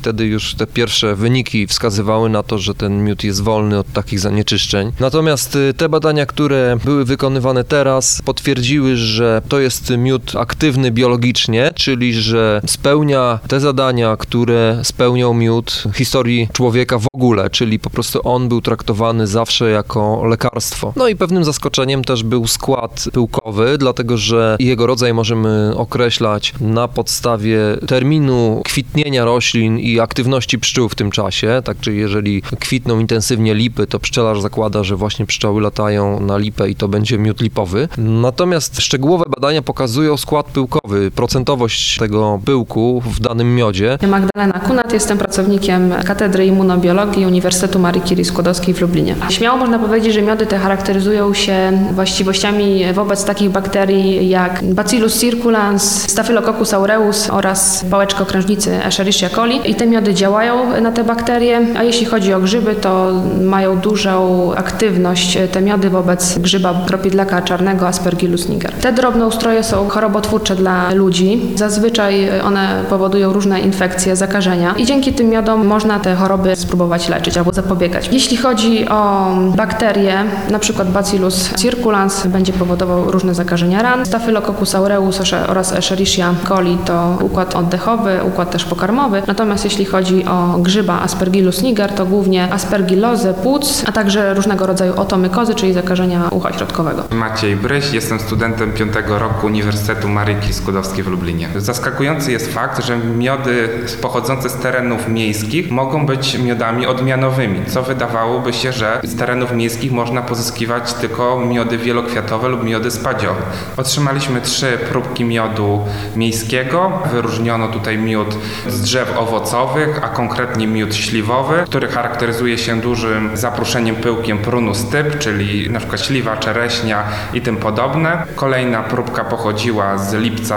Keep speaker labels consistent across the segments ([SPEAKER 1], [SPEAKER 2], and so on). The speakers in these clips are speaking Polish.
[SPEAKER 1] wtedy już te pierwsze wyniki wskazywały na to, że ten miód jest wolny od takich zanieczyszczeń. Natomiast te badania, które były wykonywane teraz, potwierdziły, że to jest miód aktywny biologicznie, czyli że spełnia te zadania, które spełniał miód w historii człowieka w ogóle, czyli po prostu on był traktowany zawsze jako lekarstwo. No i pewnym zaskoczeniem też był skład pyłkowy, dlatego że jego rodzaj możemy określać na podstawie terminu kwitnienia roślin i aktywności pszczół w tym czasie. Tak, czyli jeżeli kwitną intensywnie lipy, to pszczelarz zakłada, że właśnie pszczoły latają na lipę i to będzie miód lipowy. Natomiast szczegółowe badania pokazują skład pyłkowy, procentowość tego pyłku w danym miodzie.
[SPEAKER 2] Magdalena Kunat, jestem pracownikiem Katedry Immunobiologii Uniwersytetu Marii Curie Skłodowskiej w Lublinie. Śmiało można powiedzieć, że miody te charakteryzują się właściwościami wobec takich bakterii jak Bacillus circulans, Staphylococcus aureus oraz pałeczka okrężnicy Escherichia coli. I te miody działają na te bakterie, a jeśli chodzi o grzyby, to mają dużą aktywność te miody wobec grzyba Cropidlaka czarnego Aspergillus niger. Te drobnoustroje są chorobotwórcze dla ludzi. Zazwyczaj one powodują różne infekcje, zakażenia i dzięki tym miodom można te choroby spróbować leczyć albo zapobiegać. Jeśli chodzi o bakterie, na przykład Bacillus circulans będzie powodował różne zakażenia ran. Staphylococcus aureus oraz Escherichia coli to układ oddechowy, układ też pokarmowy. Natomiast jeśli chodzi o grzyba Aspergillus niger, to głównie aspergillozę płuc, a także różnego rodzaju otomykozy, czyli zakażenia ucha środkowego.
[SPEAKER 3] Maciej Bryś, jestem studentem 5. roku Uniwersytetu Marii Curie Skłodowskiej w Lublinie. Zaskakujący jest fakt, że miody pochodzące z terenów miejskich mogą być miodami odmianowymi, co wydawałoby się, że z terenów miejskich można pozyskiwać tylko miody wielokwiatowe lub miody spadziowe. Otrzymaliśmy 3 próbki miodu miejskiego. Wyróżniono tutaj miód z drzew owocowych, a konkretnie miód śliwowy, który charakteryzuje się dużym zapruszeniem pyłkiem prunus typ, czyli na przykład śliwa, czereśnia i tym podobne. Kolejna próbka pochodziła z lipca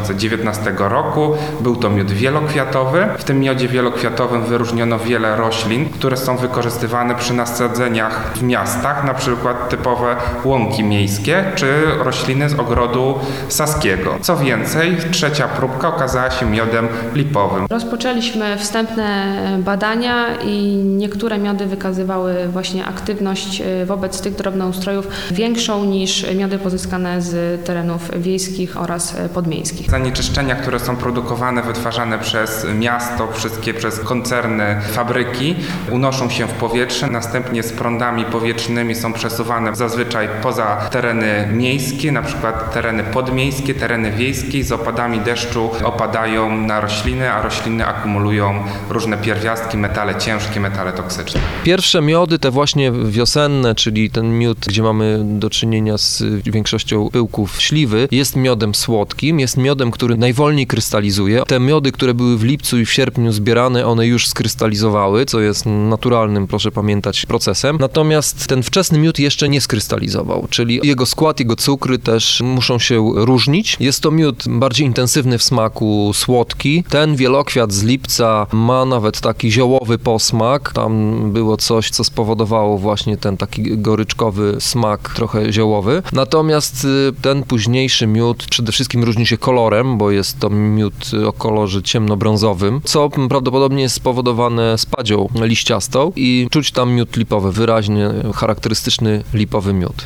[SPEAKER 3] 2019 roku. Był to miód wielokwiatowy. W tym miodzie wielokwiatowym wyróżniono wiele roślin, które są wykorzystywane przy nasadzeniach w miastach, na przykład typowe łąki miejskie czy rośliny z ogrodu saskiego. Co więcej, 3. próbka okazała się miodem lipowym.
[SPEAKER 2] Rozpoczęliśmy wstępne badania i niektóre miody wykazywały właśnie aktywność wobec tych drobnoustrojów większą niż miody pozyskane z terenów wiejskich oraz podmiejskich.
[SPEAKER 3] Zanieczyszczenia, które są produkowane, wytwarzane przez miasto, wszystkie przez koncerny, fabryki, unoszą się w powietrze, następnie z prądami powietrznymi są przesuwane zazwyczaj poza tereny miejskie, na przykład tereny podmiejskie, tereny wiejskie, z opadami deszczu opadają na rośliny, a rośliny akumulują różne pierwiastki, metale ciężkie, metale toksyczne.
[SPEAKER 1] Pierwsze miody, te właśnie wiosenne, czyli ten miód, gdzie mamy do czynienia z większością pyłków śliwy, jest miodem słodkim, jest miodem, który najwolniej krystalizuje. Te miody, które były w lipcu i w sierpniu zbierane, one już skrystalizowały, co jest naturalnym, proszę pamiętać, procesem. Natomiast ten wczesny miód jeszcze nie skrystalizował, czyli jego skład, jego cukry też muszą się różnić. Jest to miód bardziej intensywny w smaku, słodki. Ten wielokwiat z lipca ma nawet taki ziołowy posmak. Tam było coś, co spowodowało właśnie ten taki goryczkowy smak, trochę ziołowy. Natomiast ten późniejszy miód przede wszystkim różni się kolorem, bo jest to miód o kolorze ciemnobrązowym, co prawdopodobnie jest spowodowane spadzią liściastą i czuć tam miód lipowy, wyraźnie charakterystyczny lipowy miód.